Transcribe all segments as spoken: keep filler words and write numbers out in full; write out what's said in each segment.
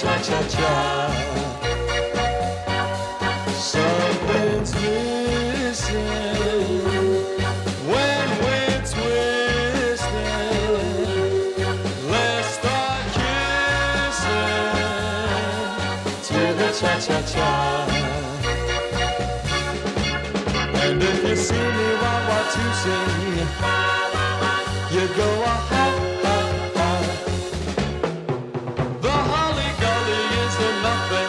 cha-cha-cha. Something's missing when we're twisting. Let's start kissing to the cha-cha-cha. And if you see me wah-wah-toosing, you go ah-ha, ah-ha. The Holly Gully isn't nothing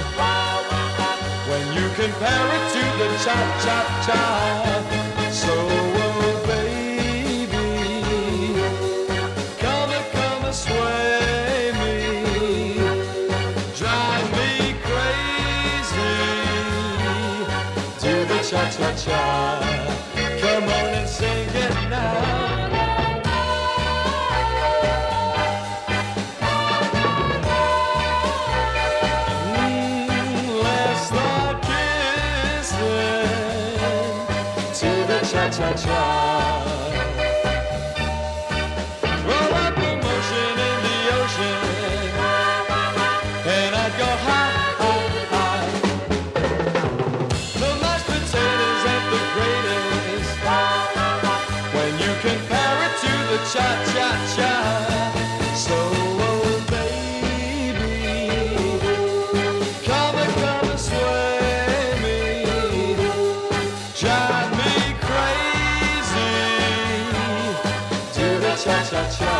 when you compare it to the cha-cha-cha. So, oh baby, come and come and sway me, drive me crazy, do the cha-cha-cha. Come on and sing it now. Cha-cha-cha. Roll up the motion in the ocean, and I'd go high, high, high. The mashed potatoes ain't the greatest when you compare it to the cha-cha-cha. So, oh baby, come and come and sway me, drive me cha-cha-cha.